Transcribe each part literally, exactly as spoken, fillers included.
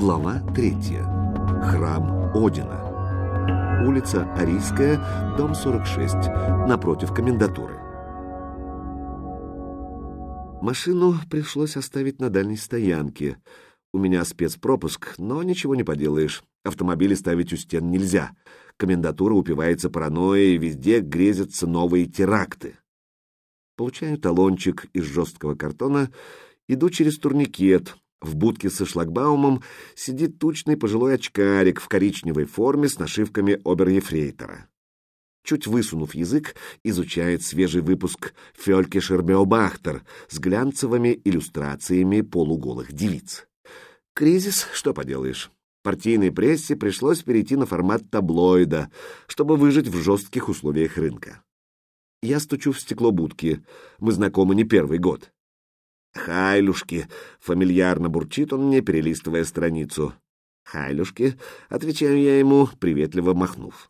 Глава третья. Храм Одина. Улица Арийская, дом сорок шесть, напротив комендатуры. Машину пришлось оставить на дальней стоянке. У меня спецпропуск, но ничего не поделаешь. Автомобили ставить у стен нельзя. Комендатура упивается паранойей, везде грезятся новые теракты. Получаю талончик из жесткого картона, иду через турникет. В будке со шлагбаумом сидит тучный пожилой очкарик в коричневой форме с нашивками обер-ефрейтора. Чуть высунув язык, изучает свежий выпуск «Фелькишер Беобахтер» с глянцевыми иллюстрациями полуголых девиц. Кризис, что поделаешь. Партийной прессе пришлось перейти на формат таблоида, чтобы выжить в жестких условиях рынка. Я стучу в стекло будки. Мы знакомы не первый год. «Хайлюшки!» — фамильярно бурчит он мне, перелистывая страницу. «Хайлюшки!» — отвечаю я ему, приветливо махнув.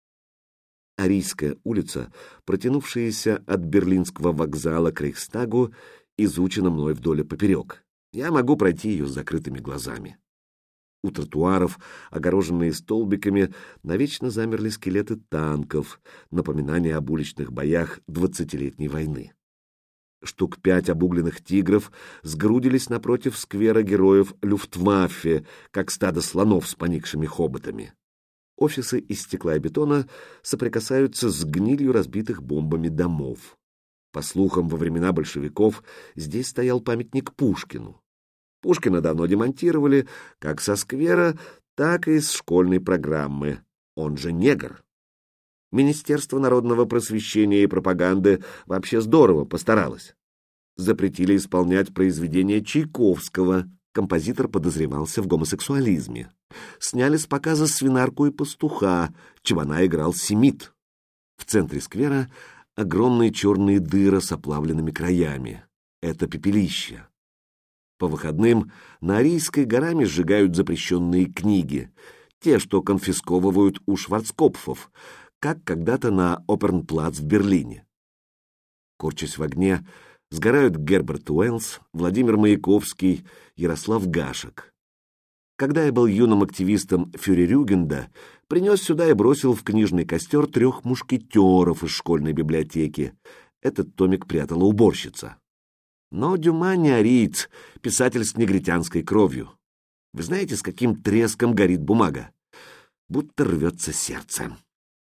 Арийская улица, протянувшаяся от Берлинского вокзала к Рейхстагу, изучена мной вдоль и поперек. Я могу пройти ее с закрытыми глазами. У тротуаров, огороженные столбиками, навечно замерли скелеты танков, напоминание об уличных боях двадцатилетней войны. Штук пять обугленных тигров сгрудились напротив сквера героев Люфтваффе, как стадо слонов с поникшими хоботами. Офисы из стекла и бетона соприкасаются с гнилью разбитых бомбами домов. По слухам, во времена большевиков здесь стоял памятник Пушкину. Пушкина давно демонтировали как со сквера, так и из школьной программы. Он же негр. Министерство народного просвещения и пропаганды вообще здорово постаралось. Запретили исполнять произведения Чайковского. Композитор подозревался в гомосексуализме. Сняли с показа «Свинарку и пастуха», Чабана играл семит. В центре сквера огромные черные дыры с оплавленными краями. Это пепелище. По выходным на Арийской горами сжигают запрещенные книги, те, что конфисковывают у Шварцкопфов, как когда-то на Опернплац в Берлине. Корчась в огне, сгорают Герберт Уэллс, Владимир Маяковский, Ярослав Гашек. Когда я был юным активистом фюрерюгенда, принес сюда и бросил в книжный костер трех мушкетеров из школьной библиотеки. Этот томик прятала уборщица. Но Дюма не ариец, писатель с негритянской кровью. Вы знаете, с каким треском горит бумага? Будто рвется сердце.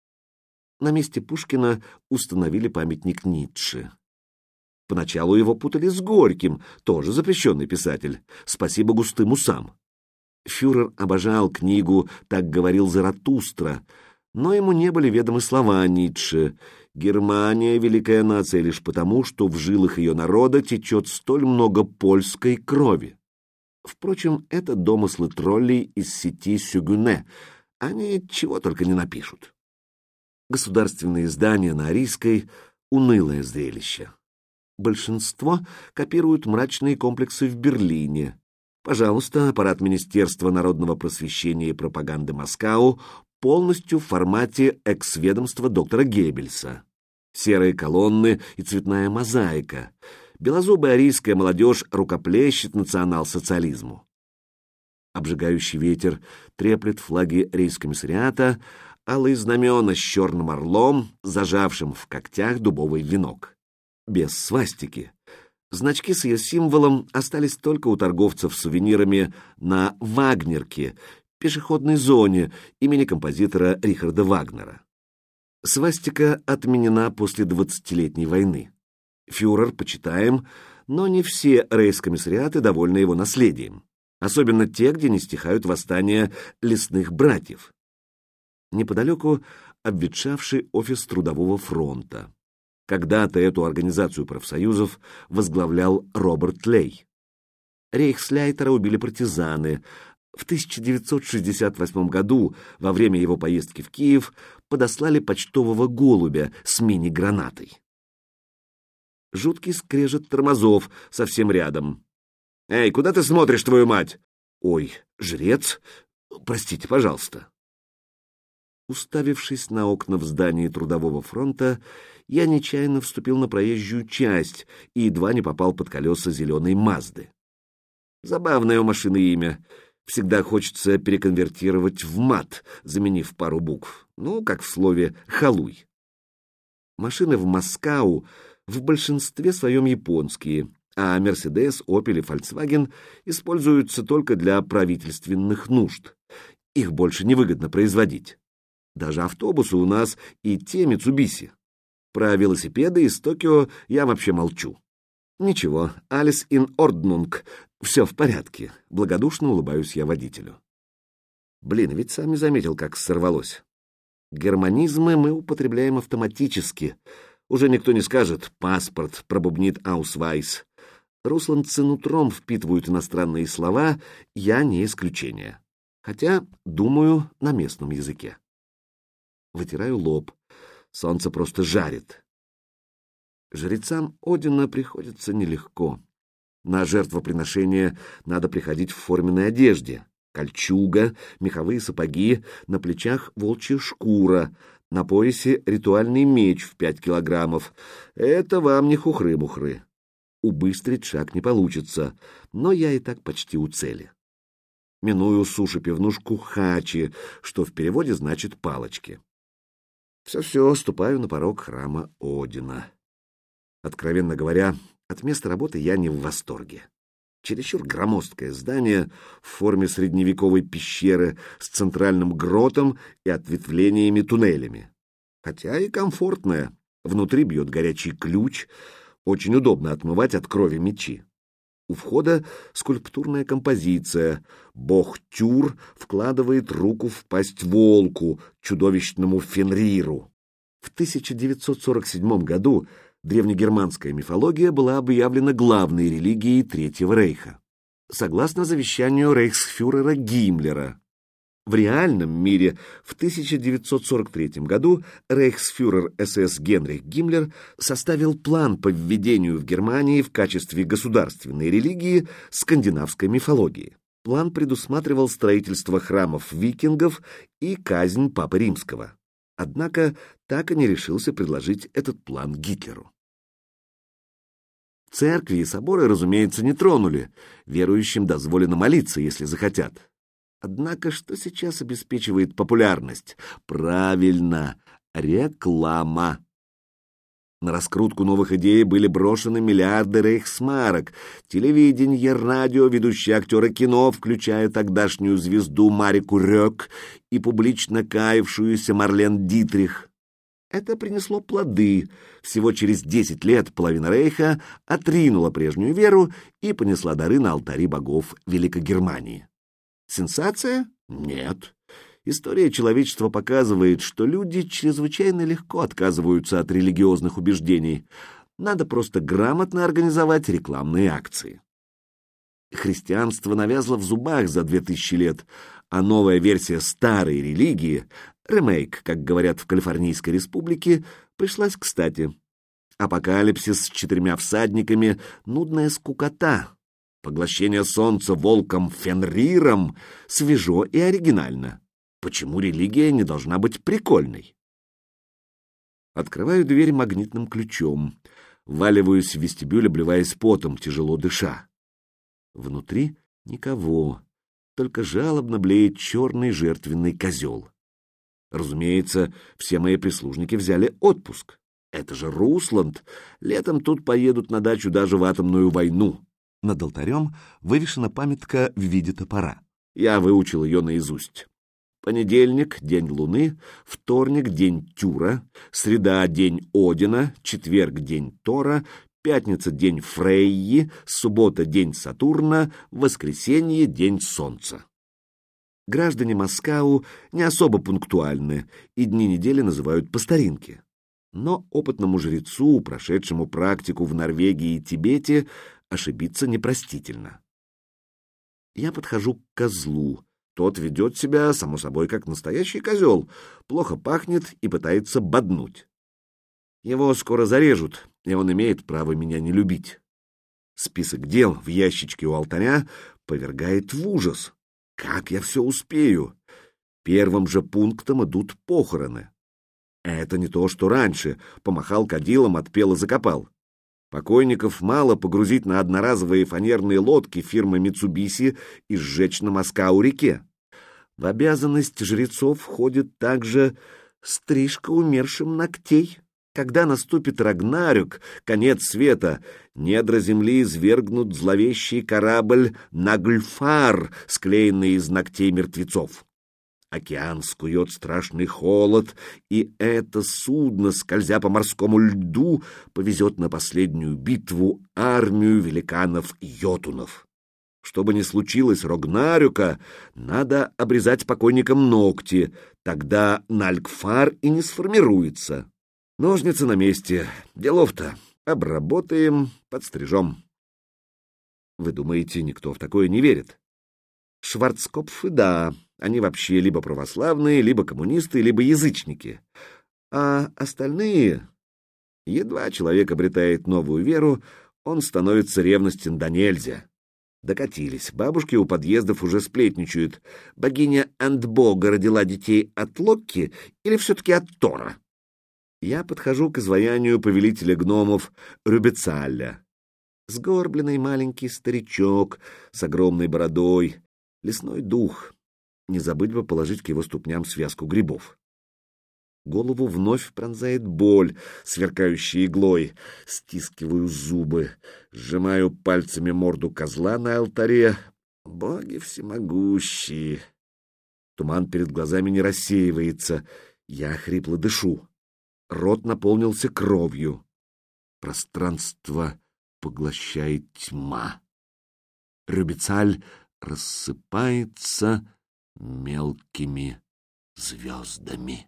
На месте Пушкина установили памятник Ницше. Поначалу его путали с Горьким, тоже запрещенный писатель. Спасибо густым усам. Фюрер обожал книгу «Так говорил Заратустра», но ему не были ведомы слова Ницше. Германия — великая нация лишь потому, что в жилах ее народа течет столь много польской крови. Впрочем, это домыслы троллей из сети Сюгюне. Они чего только не напишут. Государственные издания на Арийской — унылое зрелище. Большинство копируют мрачные комплексы в Берлине. Пожалуйста, аппарат Министерства народного просвещения и пропаганды Москау полностью в формате экс-ведомства доктора Геббельса. Серые колонны и цветная мозаика. Белозубая арийская молодежь рукоплещет национал-социализму. Обжигающий ветер треплет флаги рейхскомиссариата, алые знамена с черным орлом, зажавшим в когтях дубовый венок. Без свастики. Значки с ее символом остались только у торговцев сувенирами на Вагнерке, пешеходной зоне имени композитора Рихарда Вагнера. Свастика отменена после двадцатилетней войны. Фюрер почитаем, но не все рейхскомиссариаты довольны его наследием, особенно те, где не стихают восстания лесных братьев. Неподалеку обветшавший офис Трудового фронта. Когда-то эту организацию профсоюзов возглавлял Роберт Лей. Рейхсляйтера убили партизаны. В тысяча девятьсот шестьдесят восьмом году, во время его поездки в Киев, подослали почтового голубя с мини-гранатой. Жуткий скрежет тормозов совсем рядом. «Эй, куда ты смотришь, твою мать?» «Ой, жрец? Простите, пожалуйста». Уставившись на окна в здании Трудового фронта, я нечаянно вступил на проезжую часть и едва не попал под колеса зеленой Мазды. Забавное у машины имя. Всегда хочется переконвертировать в мат, заменив пару букв, ну, как в слове «халуй». Машины в Москау в большинстве своем японские, а Mercedes, Opel и Volkswagen используются только для правительственных нужд. Их больше невыгодно производить. Даже автобусы у нас и те Mitsubishi. Про велосипеды из Токио я вообще молчу. Ничего, alles in Ordnung, все в порядке, благодушно улыбаюсь я водителю. Блин, ведь сами заметил, как сорвалось. Германизмы мы употребляем автоматически. Уже никто не скажет «паспорт», пробубнит «аусвайс». Русландцы нутром впитывают иностранные слова, я не исключение. Хотя, думаю, на местном языке. Вытираю лоб. Солнце просто жарит. Жрецам Одина приходится нелегко. На жертвоприношение надо приходить в форменной одежде. Кольчуга, меховые сапоги, на плечах волчья шкура, на поясе ритуальный меч в пять килограммов. Это вам не хухры-мухры. Убыстрить шаг не получится, но я и так почти у цели. Миную суши-пивнушку Хачи, что в переводе значит «палочки». Все-все, ступаю на порог храма Одина. Откровенно говоря, от места работы я не в восторге. Чересчур громоздкое здание в форме средневековой пещеры с центральным гротом и ответвлениями-туннелями. Хотя и комфортное. Внутри бьет горячий ключ, очень удобно отмывать от крови мечи. У входа скульптурная композиция. Бог Тюр вкладывает руку в пасть волку, чудовищному Фенриру. В тысяча девятьсот сорок седьмом году древнегерманская мифология была объявлена главной религией Третьего рейха, согласно завещанию рейхсфюрера Гиммлера. В реальном мире в тысяча девятьсот сорок третьем году рейхсфюрер СС Генрих Гиммлер составил план по введению в Германии в качестве государственной религии скандинавской мифологии. План предусматривал строительство храмов викингов и казнь Папы Римского. Однако так и не решился предложить этот план Гитлеру. Церкви и соборы, разумеется, не тронули. Верующим дозволено молиться, если захотят. Однако что сейчас обеспечивает популярность? Правильно, реклама. На раскрутку новых идей были брошены миллиарды рейхсмарок. Телевидение, радио, ведущие актеры кино, включая тогдашнюю звезду Марику Рёк и публично каявшуюся Марлен Дитрих. Это принесло плоды. Всего через десять лет половина рейха отринула прежнюю веру и понесла дары на алтари богов Великогермании. Сенсация? Нет. История человечества показывает, что люди чрезвычайно легко отказываются от религиозных убеждений. Надо просто грамотно организовать рекламные акции. Христианство навязло в зубах за две тысячи лет, а новая версия старой религии, ремейк, как говорят в Калифорнийской республике, пришлась кстати. Апокалипсис с четырьмя всадниками — нудная скукота. Поглощение солнца волком Фенриром свежо и оригинально. Почему религия не должна быть прикольной? Открываю дверь магнитным ключом, вваливаюсь в вестибюль, обливаясь потом, тяжело дыша. Внутри никого, только жалобно блеет черный жертвенный козел. Разумеется, все мои прислужники взяли отпуск. Это же Русланд. Летом тут поедут на дачу даже в атомную войну. Над алтарем вывешена памятка в виде топора. Я выучил ее наизусть. Понедельник — день Луны, вторник — день Тюра, среда — день Одина, четверг — день Тора, пятница — день Фрейи, суббота — день Сатурна, воскресенье — день Солнца. Граждане Москау не особо пунктуальны, и дни недели называют по старинке. Но опытному жрецу, прошедшему практику в Норвегии и Тибете, ошибиться непростительно. Я подхожу к козлу. Тот ведет себя, само собой, как настоящий козел, плохо пахнет и пытается боднуть. Его скоро зарежут, и он имеет право меня не любить. Список дел в ящичке у алтаря повергает в ужас. Как я все успею? Первым же пунктом идут похороны. Это не то, что раньше. Помахал кадилом, отпел и закопал. Покойников мало погрузить на одноразовые фанерные лодки фирмы Митсубиси и сжечь на Москау-реке. В обязанность жрецов входит также стрижка умершим ногтей. Когда наступит Рагнарёк, конец света, недра земли извергнут зловещий корабль Нагльфар, склеенный из ногтей мертвецов. Океан скует страшный холод, и это судно, скользя по морскому льду, повезет на последнюю битву армию великанов-йотунов. Что бы ни случилось Рагнарёка, надо обрезать покойникам ногти, тогда Налькфар и не сформируется. Ножницы на месте. Делов-то. Обработаем, подстрижем. Вы думаете, никто в такое не верит? Шварцкопфы, да. Они вообще либо православные, либо коммунисты, либо язычники. А остальные... Едва человек обретает новую веру, он становится ревностен до нельзя. Докатились. Бабушки у подъездов уже сплетничают. Богиня Андбога родила детей от Локки или все-таки от Тора? Я подхожу к изваянию повелителя гномов Рюбецалля. Сгорбленный маленький старичок с огромной бородой, лесной дух. Не забыть бы положить к его ступням связку грибов. Голову вновь пронзает боль, сверкающей иглой. Стискиваю зубы, сжимаю пальцами морду козла на алтаре. Боги всемогущие! Туман перед глазами не рассеивается. Я хрипло дышу. Рот наполнился кровью. Пространство поглощает тьма. Рюбецаль рассыпается мелкими звездами.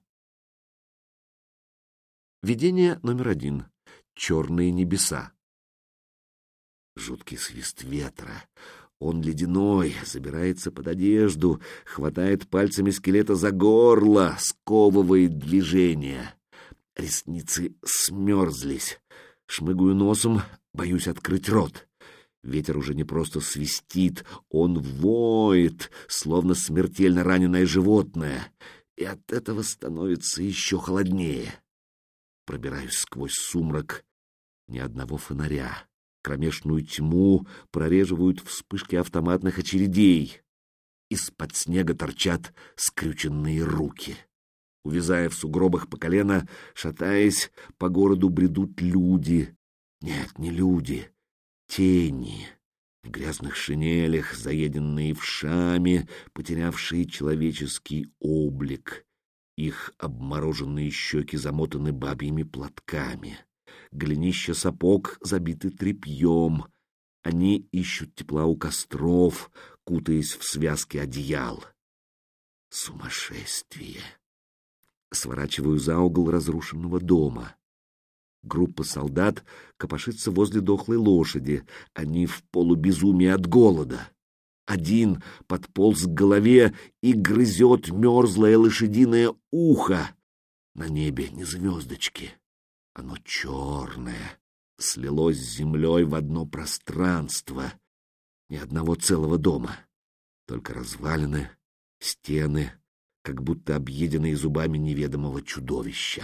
Видение номер один. Черные небеса. Жуткий свист ветра. Он ледяной, забирается под одежду, хватает пальцами скелета за горло, сковывает движение. Ресницы смерзлись. Шмыгаю носом, боюсь открыть рот. Ветер уже не просто свистит, он воет, словно смертельно раненое животное, и от этого становится еще холоднее. Пробираюсь сквозь сумрак. Ни одного фонаря. Кромешную тьму прореживают вспышки автоматных очередей. Из-под снега торчат скрюченные руки. Увязая в сугробах по колено, шатаясь, по городу бредут люди. Нет, не люди, тени. В грязных шинелях, заеденные вшами, потерявшие человеческий облик. Их обмороженные щеки замотаны бабьими платками. Голенища сапог забиты тряпьем. Они ищут тепла у костров, кутаясь в связки одеял. Сумасшествие! Сворачиваю за угол разрушенного дома. Группа солдат копошится возле дохлой лошади. Они в полубезумии от голода. Один подполз к голове и грызет мерзлое лошадиное ухо. На небе не звездочки. Оно черное, слилось с землей в одно пространство. Ни одного целого дома. Только развалины, стены, как будто объеденные зубами неведомого чудовища.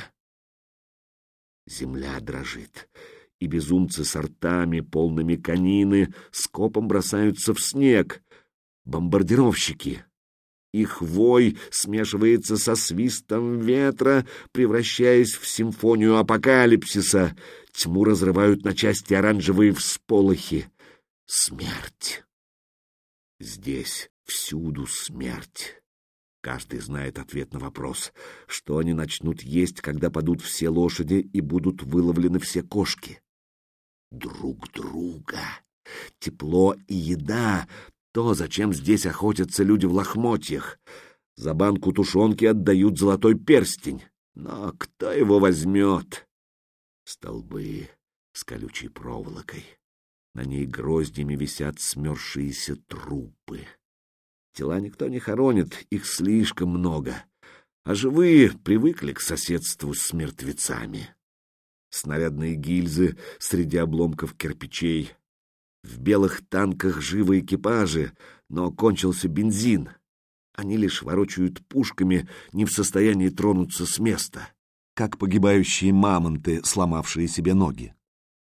Земля дрожит, и безумцы с ртами, полными конины, скопом бросаются в снег. Бомбардировщики. Их вой смешивается со свистом ветра, превращаясь в симфонию апокалипсиса. Тьму разрывают на части оранжевые всполохи. Смерть. Здесь всюду смерть. Каждый знает ответ на вопрос, что они начнут есть, когда падут все лошади и будут выловлены все кошки. Друг друга. Тепло и еда — то, зачем здесь охотятся люди в лохмотьях. За банку тушенки отдают золотой перстень. Но кто его возьмет? Столбы с колючей проволокой. На ней гроздями висят смерзшиеся трупы. Тела никто не хоронит, их слишком много. А живые привыкли к соседству с мертвецами. Снарядные гильзы среди обломков кирпичей. В белых танках живы экипажи, но кончился бензин. Они лишь ворочают пушками, не в состоянии тронуться с места, как погибающие мамонты, сломавшие себе ноги.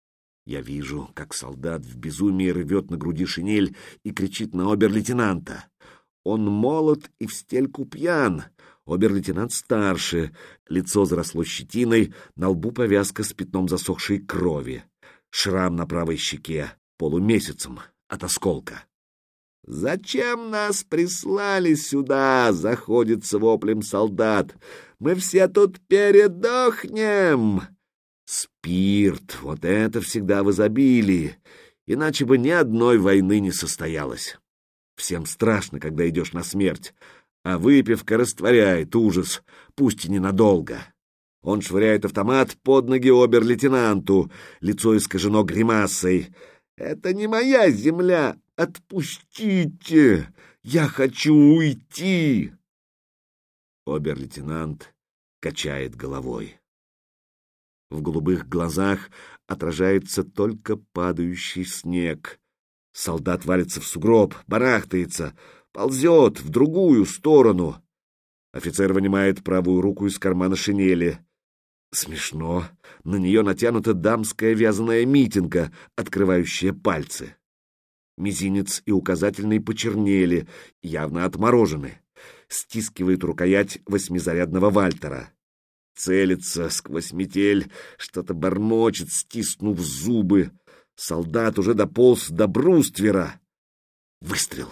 Я вижу, как солдат в безумии рвет на груди шинель и кричит на обер-лейтенанта. Он молод и в стельку пьян. Обер-лейтенант старше, лицо заросло щетиной, на лбу повязка с пятном засохшей крови. Шрам на правой щеке, полумесяцем, от осколка. «Зачем нас прислали сюда?» — заходится воплем солдат. «Мы все тут передохнем!» Спирт — вот это всегда в изобилии, иначе бы ни одной войны не состоялось. Всем страшно, когда идешь на смерть, а выпивка растворяет ужас, пусть и ненадолго. Он швыряет автомат под ноги обер-лейтенанту, лицо искажено гримасой. «Это не моя земля! Отпустите! Я хочу уйти!» Обер-лейтенант качает головой. В голубых глазах отражается только падающий снег. Солдат валится в сугроб, барахтается, ползет в другую сторону. Офицер вынимает правую руку из кармана шинели. Смешно. На нее натянута дамская вязаная митинга, открывающая пальцы. Мизинец и указательный почернели, явно отморожены. Стискивает рукоять восьмизарядного Вальтера. Целится сквозь метель, что-то бормочет, стиснув зубы. Солдат уже дополз до бруствера. Выстрел.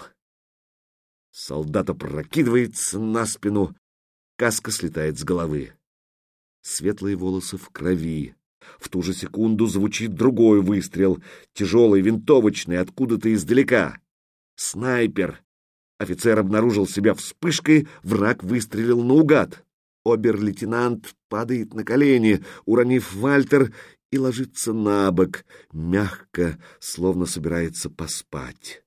Солдат опрокидывается на спину, каска слетает с головы. Светлые волосы в крови. В ту же секунду звучит другой выстрел, тяжелый, винтовочный, откуда-то издалека. Снайпер. Офицер обнаружил себя вспышкой, враг выстрелил наугад. Обер-лейтенант падает на колени, уронив Вальтер, и ложится на бок, мягко, словно собирается поспать.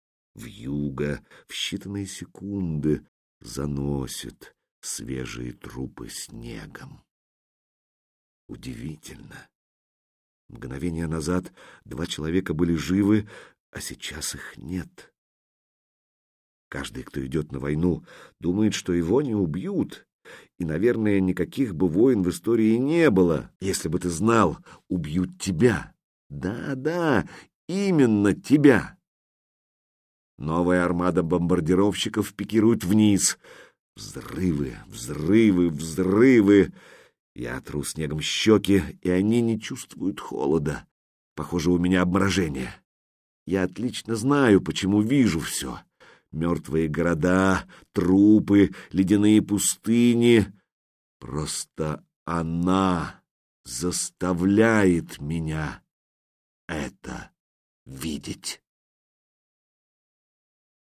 Вьюга в считанные секунды заносит свежие трупы снегом. Удивительно. Мгновение назад два человека были живы, а сейчас их нет. Каждый, кто идет на войну, думает, что его не убьют. И, наверное, никаких бы войн в истории не было, если бы ты знал, убьют тебя. Да-да, именно тебя. Новая армада бомбардировщиков пикирует вниз. Взрывы, взрывы, взрывы. Я тру снегом щеки, и они не чувствуют холода. Похоже, у меня обморожение. Я отлично знаю, почему вижу все. Мертвые города, трупы, ледяные пустыни. Просто она заставляет меня это видеть.